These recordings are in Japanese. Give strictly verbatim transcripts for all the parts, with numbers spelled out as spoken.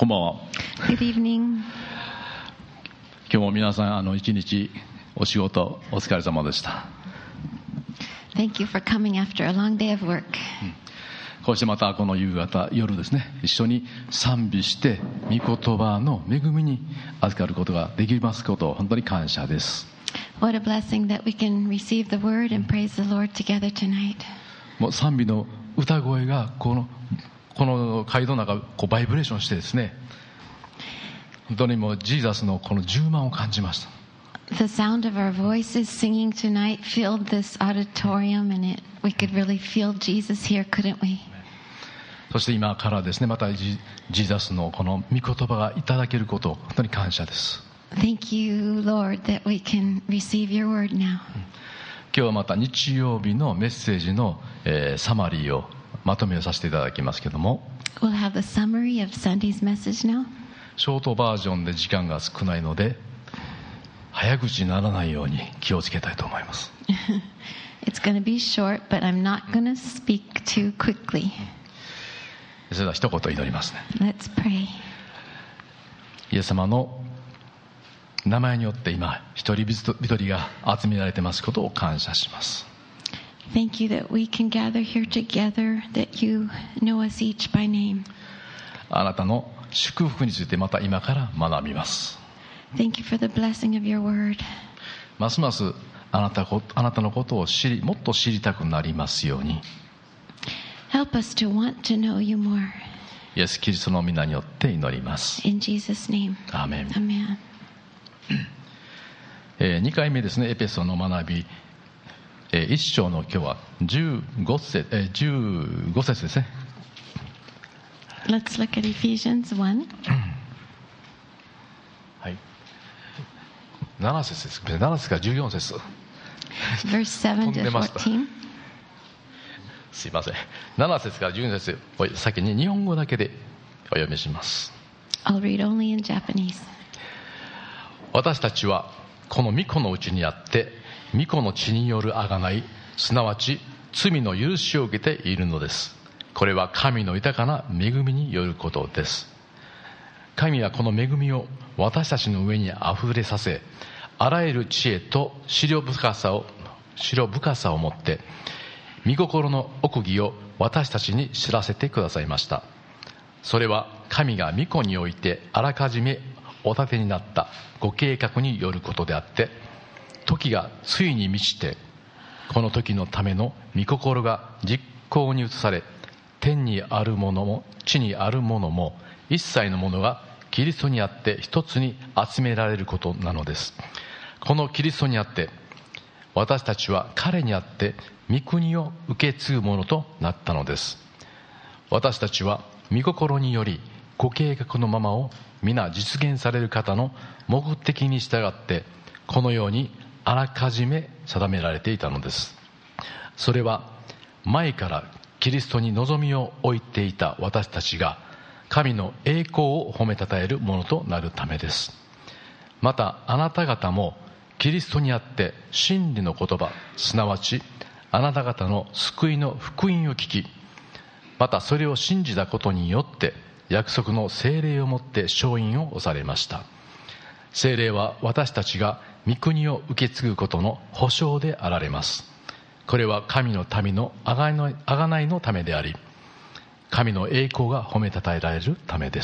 こんばんは。 Good evening. 今日も皆さん、あの一日お仕事お疲れ様でした。 Thank you for coming after a long day of work. こうしてまたこの夕方夜ですね、一緒に賛美して御言葉の恵みに預かることができますことを本当に感謝です。 What a blessing that we can receive the word and praise the Lord together tonight. もう賛美の歌声がこのこの街道の中こうバイブレーションしてですね、本当にもうジーザスのこの充満を感じました。 The sound of our voices singing tonight filled this auditorium, and it, we could really feel Jesus here, couldn't we? そして今からですね、またジーザスのこの御言葉がいただけることを本当に感謝です。 Thank you, Lord, that we can receive your word now. 今日はまた日曜日のメッセージの、えー、サマリーをまとめをさせていただきますけども、 We'll have a summary of Sunday's message now. ショートバージョンで時間が少ないので早口にならないように気をつけたいと思います。 It's going to be short, but I'm not going to speak too quickly. それでは一言祈りますね。 Let's pray. イエス様の名前によって今一人一人が集められてますことを感謝します。 Thank you that we can gather here together, that you know us each by name. あなたの祝福についてまた今から学びます。 Thank you for the blessing of your word. ますますあなたこあなたのことを知りもっと知りたくなりますように、 Help us to want to know you more. イエス・キリストの皆によって祈ります。 In Jesus' name. アーメン。 Amen. えー、にかいめですね、エペソの学び、えー、いっ章の今日はじゅうご節、えー、じゅうご節ですね。 Let's look at Ephesians one. はい、なな節です。なな節からじゅうよん節。 Verse seven 飛ん to でました。 fourteen. すいません。なな節からじゅうよん節を先に日本語だけでお読みします。 I'll read only in Japanese. 私たちはこの御子のうちにあって御子の血による贖い、すなわち罪の許しを受けているのです。これは神の豊かな恵みによることです。神はこの恵みを私たちの上にあふれさせ、あらゆる知恵と思慮深さを思慮深さを持って御心の奥義を私たちに知らせてくださいました。それは神が御子においてあらかじめお立てになったご計画によることであって、時がついに満ちてこの時のための御心が実行に移され、天にあるものも地にあるものも一切のものがキリストにあって一つに集められることなのです。このキリストにあって私たちは彼にあって御国を受け継ぐものとなったのです。私たちは御心によりご計画のままを皆実現される方の目的に従ってこのようにあらかじめ定められていたのです。それは前からキリストに望みを置いていた私たちが神の栄光を褒めたたえるものとなるためです。またあなた方もキリストにあって真理の言葉、すなわちあなた方の救いの福音を聞き、またそれを信じたことによって約束の聖霊をもって承認をされました。聖霊は私たちが御国を受け継ぐことの保証であられます。これは神の民の贖いのためであり、神の栄光が褒めたたえられるためです。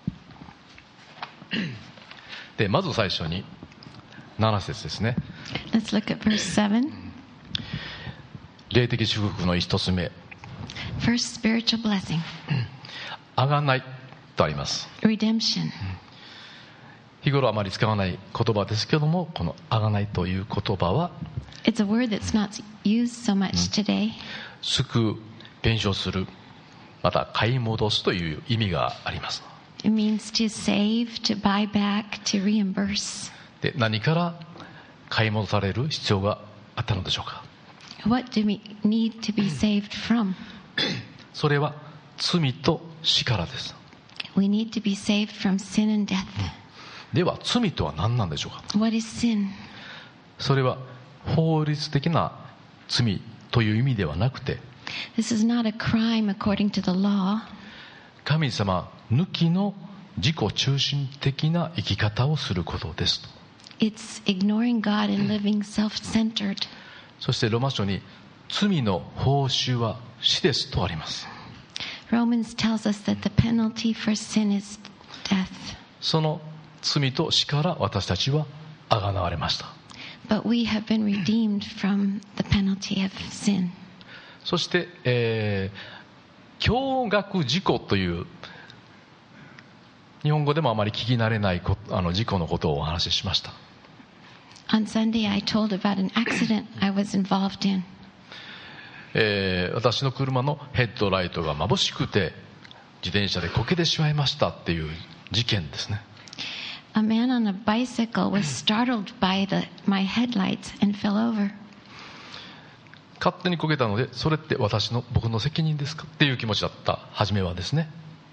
でまず最初になな節ですね。 Let's look at verse seven. 霊的祝福の一つ目、 First spiritual blessing. 贖いとあります。 Redemption. 日頃あまり使わない言葉ですけども、この贖いという言葉は It's a word that's not used so much today. 救う、弁償する、また買い戻すという意味があります。 It means to save, to buy back, to reimburse. で何から買い戻される必要があったのでしょうか。 What do we need to be saved from? それは罪と死からです。 We need to be saved from sin and death. では罪とは何なんでしょうか。 What is sin? それは法律的な罪という意味ではなくて、 This is not a crime according to the law. 神様抜きの自己中心的な生き方をすることですと。 It's ignoring God and living self-centered. そしてローマ書に罪の報酬は死ですとあります。 Romans tells us that the penalty for sin is death. その罪と死から私たちはあがなわれました。 But we have been redeemed from the penalty of sin. そして、えー、驚愕事故という日本語でもあまり聞き慣れないこあの事故のことをお話ししました。 On Sunday, I told about an accident I was involved in. えー、私の車のヘッドライトが眩しくて自転車でこけてしまいましたっていう事件ですね。 A man on a bicycle was startled by the, my headlights and fell over. 勝手にこけたのでそれって私の僕の責任ですかっていう気持ちだった初めはですね。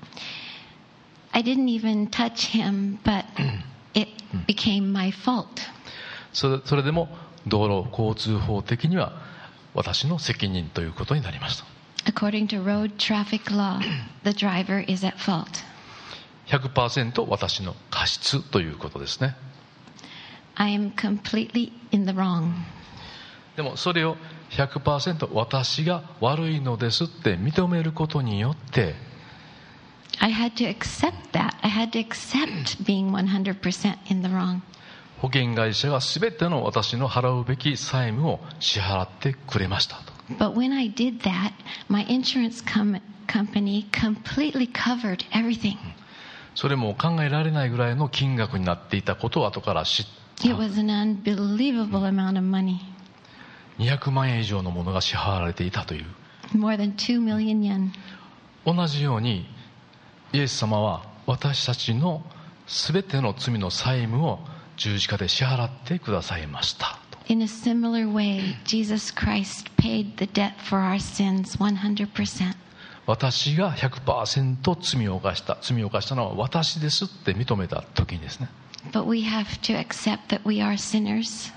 I didn't even touch him, but it became my fault. それ、それでも道路交通法的には私の責任ということになりました。 According to road traffic law, the driver is at fault. ひゃくパーセント 私の過失ということですね。 I am completely in the wrong. でもそれを ひゃくパーセント 私が悪いのですって認めることによって I had to accept that. I had to accept being one hundred percent in the wrong. 保険会社が全ての私の払うべき債務を支払ってくれましたと。 But when I did that, my insurance com- company completely covered everything. それも考えられないぐらいの金額になっていたことを後から知った。 It was an unbelievable amount of money. にひゃくまんえん以上のものが支払われていたという。 More than two million yen. 同じようにイエス様は私たちの全ての罪の債務を十字架で支払ってくださいました。 In a similar way, Jesus Christ paid the debt for our sins one hundred percent. 私が ひゃくパーセント 罪を犯した罪を犯したのは私ですって認めた時にですね。 But we have to accept that we are sinners.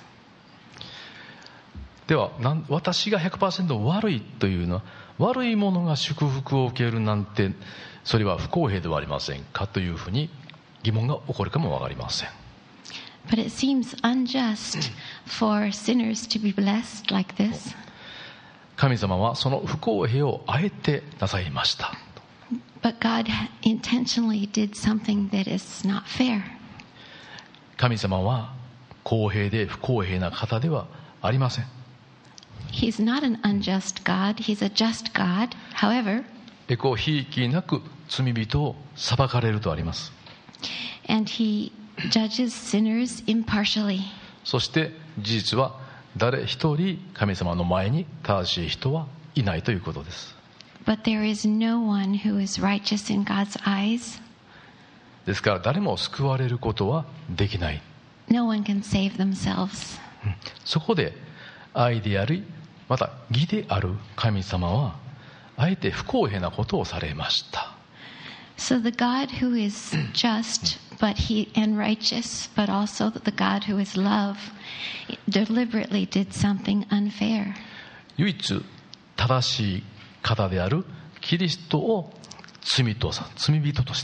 ではなん私が ひゃくパーセント 悪いというのは悪いものが祝福を受けるなんてそれは不公平ではありませんかというふうに疑問が起こるかもわかりません。 But it seems unjust for sinners to be blessed like this. 神様はその不公平をあえてなさいました。 But God intentionally did something that is not fair. 神様は公平で不公平な方ではありません。 He's not an unjust God. He's a just God. However, エコひいきなく罪人を裁かれるとあります。 and he judges sinners impartially. そして事実は誰一人神様の前に正しい人はいないということです。 But there is no one who is righteous in God's eyes. ですから誰も救われることはできない。 No one can save themselves. そこで愛でありまた義である神様はあえて不公平なことをされました。 So the God who is just but he and righteous, but also the God who is love, deliberately did something unfair. 唯一正しい方であるキリストを罪と罪人とした。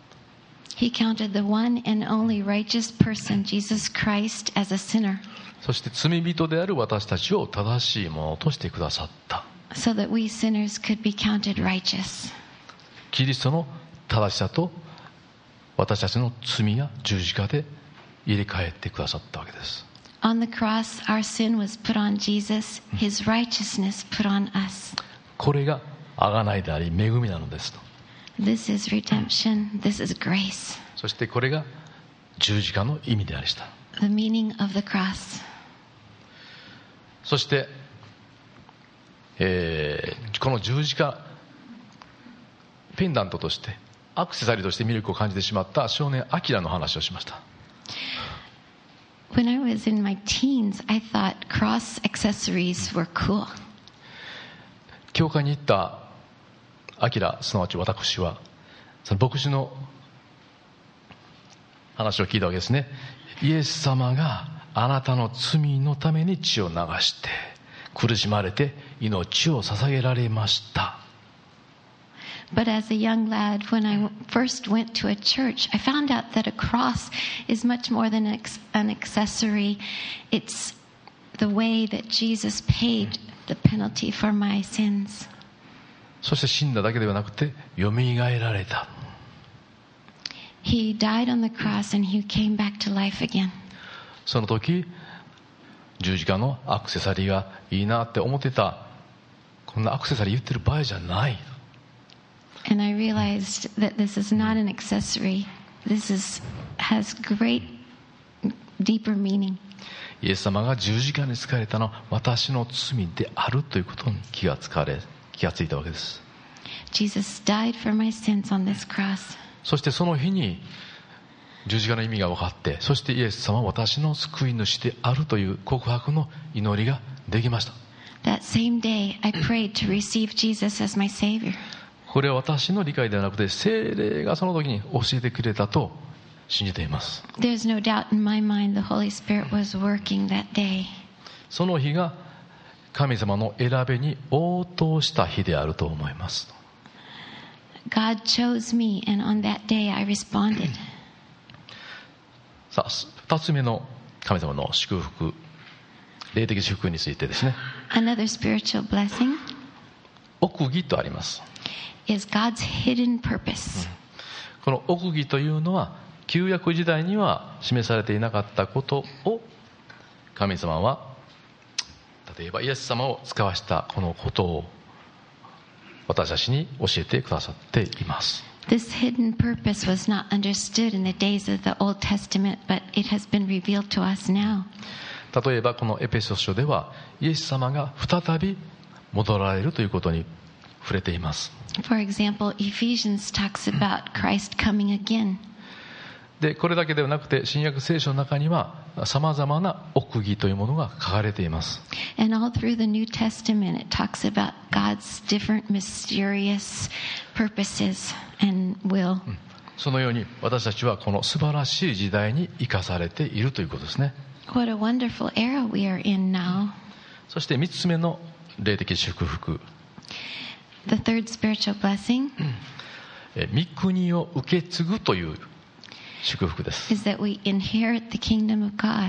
He counted the one and only righteous person, Jesus Christ, as a sinner, そして罪人である私たちを正しいものとしてくださった。 so that we sinners could be counted righteous. キリストの正しさと私たちの罪や十字架で入れ替えてくださったわけです。 On the cross, our sin was put on Jesus, his righteousness put on us. これが贖いであり恵みなのですと。 This is redemption, this is grace. そしてこれが十字架の意味でありした。 The meaning of the cross. そして、えーこの十字架ペンダントとしてアクセサリーとして魅力を感じてしまった少年アキラの話をしました。 When I was in my teens, I thought cross accessories were cool. 教会に行ったアキラ、すなわち私はその牧師の話を聞いたわけですね。イエス様があなたの罪のために血を流して苦しまれて命を捧げられました。 But as a young lad, when I first went to a church, I found out that a cross is much more than an accessory. It's the way that Jesus paid the penalty for my sins. そして死んだだけではなくて、よみがえられた。 He died on the cross and he came back to life again. その時、十字架のアクセサリーがいいなって思ってた。こんなアクセサリー言ってる場合じゃない。 And I realized that this is not an accessory. This is, has great, deeper meaning. イエス様が十字架につかれたのは私の罪であるということに気がつかれ、気がついたわけです。 Jesus died for my sins on this cross. そしてその日に十字架の意味が分かって、そしてイエス様は私の救い主であるという告白の祈りができました。 That same day, I prayed to receive Jesus as my Savior. これは私の理解ではなくて、聖霊がその時に教えてくれたと信じています。 There's no doubt in my mind the Holy Spirit was working that day. その日が神様の選べに応答した日であると思います。 God chose me, and on that day I responded. さあ、二つ目の神様の祝福、霊的祝福についてですね。 Another spiritual blessing 奥義とあります。 is God's hidden purpose. この奥義というのは旧約時代には示されていなかったことを神様は、例えばイエス様を使わしたこのことを私たちに教えてくださっています。 This hidden purpose was not understood in the days of the Old Testament, but it has been revealed to us now. 例えばこのエペソ書ではイエス様が再び戻られるということに触れています。 For example, Ephesians talks about Christ coming again. でこれだけではなくて新約聖書の中にはさまざまな奥義というものが書かれています。 And all through the New Testament it talks about God's different mysterious purposes and will. そのように私たちはこの素晴らしい時代に生かされているということですね。 What a wonderful era we are in now. そして三つ目の霊的祝福。 The third spiritual blessing 御国を受け継ぐという祝福です。 is that we inherit the kingdom of God.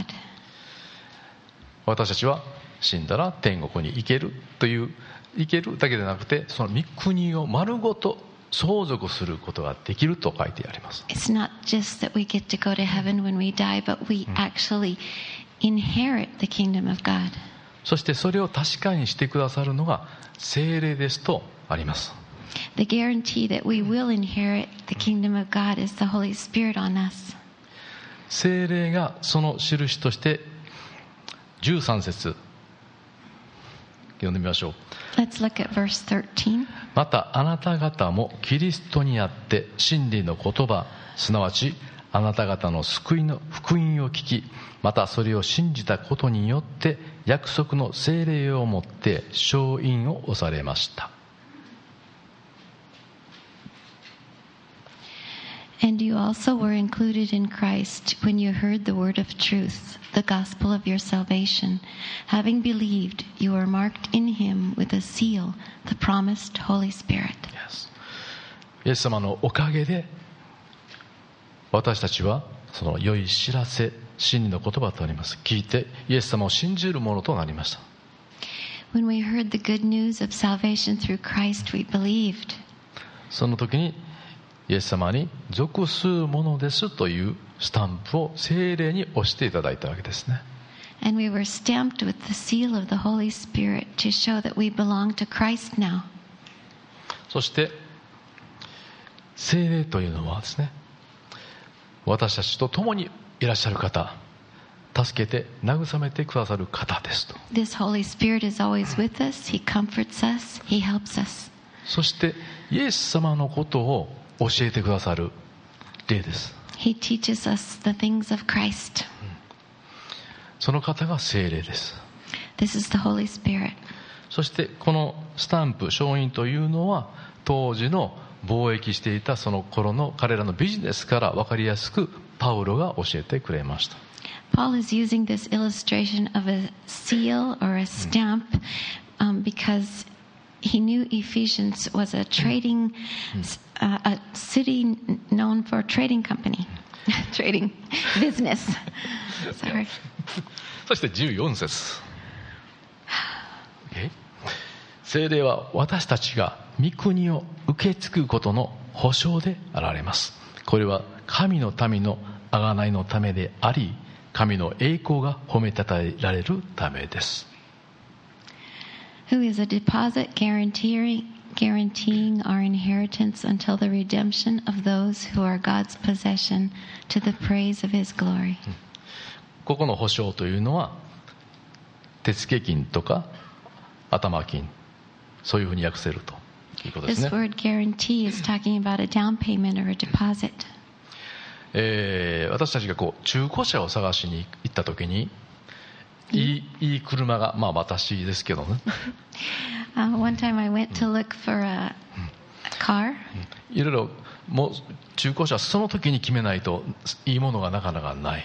私たちは死んだら天国に行けるという行けるだけでなくて、その御国を丸ごと相続することができると書いてあります。 It's not just that we get to go to heaven when we die, but we actually inherit the kingdom of God. そしてそれを確かにしてくださるのが聖霊ですとあります。 The guarantee that we will inherit the kingdom of God is the Holy Spirit on us. 聖霊がその印としてじゅうさん節読んでみましょう。 Let's look at verse thirteen. またあなた方もキリストにあって真理の言葉、すなわちあなた方の救いの福音を聞き、またそれを信じたことによって約束の聖霊をもって承印を押されました。 And you also were included in Christ when you heard the word of truth, the gospel of your salvation. Having believed, you were marked in him with a seal, the promised Holy Spirit. Yes. イエス様のおかげで私たちはその良い知らせ、真理の言葉となります。聞いてイエス様を信じるものとなりました。 When we heard the good news of salvation through Christ, we believed. その時にイエス様に属するものですというスタンプを聖霊に押していただいたわけですね。 And we were stamped with the seal of the Holy Spirit to show that we belong to Christ now. そして聖霊というのはですね、私たちと共にいらっしゃる方、助けて慰めてくださる方ですと。 This Holy Spirit is always with us. He comforts us. He helps us. そしてイエス様のことを教えてくださる霊です。 He teaches us the things of Christ. その方が聖霊です。 This is the Holy Spirit. そしてこのスタンプ、承印というのは当時の貿易していたその頃の彼らのビジネスから分かりやすくパウロが教えてくれました。 Paul is using this illustration of a seal or a stamp um, because he knew Ephesians was a trading, uh, a city known for a trading company, trading business. Sorry. そしてじゅうよん節。Okay? 聖霊は私たちが御国を受け継ぐことの保証であられます。これは神の民の贖いのためであり、神の栄光が褒めたたえられるためです。 Who is a deposit guaranteeing, guaranteeing our inheritance until the redemption of those who are God's possession to the praise of His glory. ここの保証というのは手付金とか頭金、そういうふうに訳せるということですね。 This word guarantee is talking about a down payment or a deposit. えー、私たちがこう中古車を探しに行った時にいい、いい車が、まあ私ですけどね。 uh, one time I went to look for a, a car. いろいろもう中古車その時に決めないといいものがなかなかない。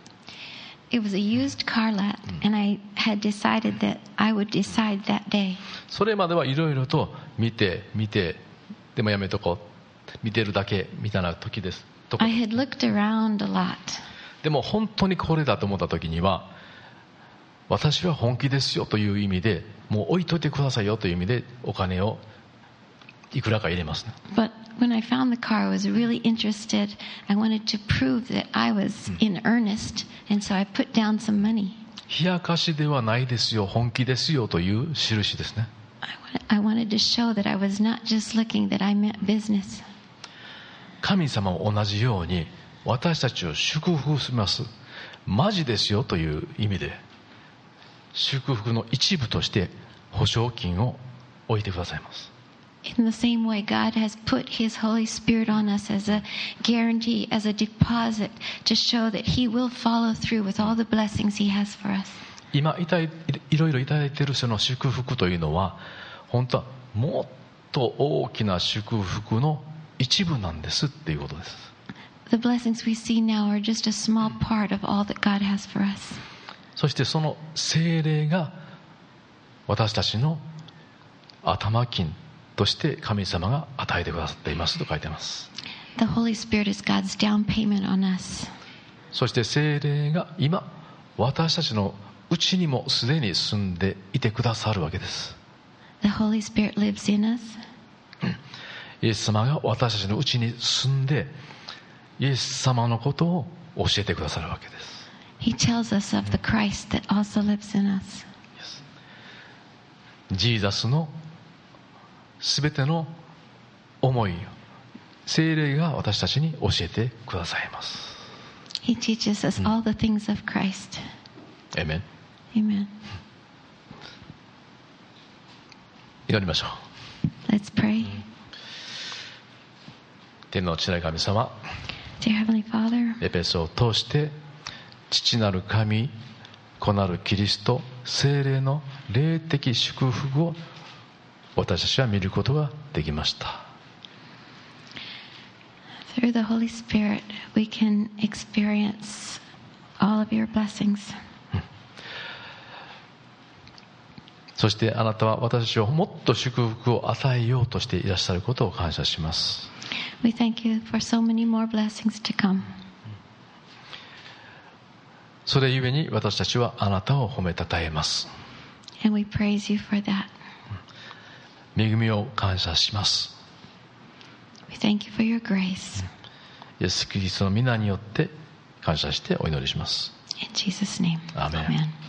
It was a used car lot, and I had decided that I would decide that day. それまではいろいろと見て見てでもやめとこう見てるだけみたいな時です。 I had looked around a lot. でも本当にこれだと思った時には私は本気ですよという意味でもう置いといてくださいよという意味でお金をいくらか入れますね。 But when I found the car, I was really interested. I wanted to prove that I was in earnest, and so I put down some money. 冷やかしではないですよ、本気ですよという印ですね。 I wanted to show that I was not just looking, that I meant business. 神様も同じように私たちを祝福します。マジですよという意味で祝福の一部として保証金を置いてくださいます。 In the same way, God has put His Holy Spirit on us as a guarantee, as a deposit, to show that He will follow through with all the blessings He has for us. 今いたい、いろいろいただいているその祝福というのは本当はもっと大きな祝福の一部なんですっていうことです。 The blessings we see now are just a small part of all that God has for us. そしてその聖霊が私たちの頭金として神様が与えてくださっていますと書いています。 The Holy Spirit is God's down payment on us. そして聖霊が今私たちのうちにもすでに住んでいてくださるわけです。 The Holy Spirit lives in us. イエス様が私たちのうちに住んでイエス様のことを教えてくださるわけです。 He tells us of the Christ that also lives in us. ジーザスのすべての思いを聖霊が私たちに教えてくださいます。 He teaches us all the things of Christ. Amen. Amen. 祈りましょう。 Let's pray. 天の父なる神様、 Dear Heavenly Father, エペソを通して父なる神、子なるキリスト、聖霊の霊的祝福を私たちは見ることができました。 through the Holy Spirit, we can experience all of your blessings. そしてあなたは私たちをもっと祝福を与えようとしていらっしゃることを感謝します。 We thank you for so many more blessings to come. それゆえに私たちはあなたを褒めたたえます。 And we praise you for that. 恵みを感謝します。 We thank you for your grace. イエス・キリストの皆によって感謝してお祈りします。 In Jesus' name. Amen. Amen.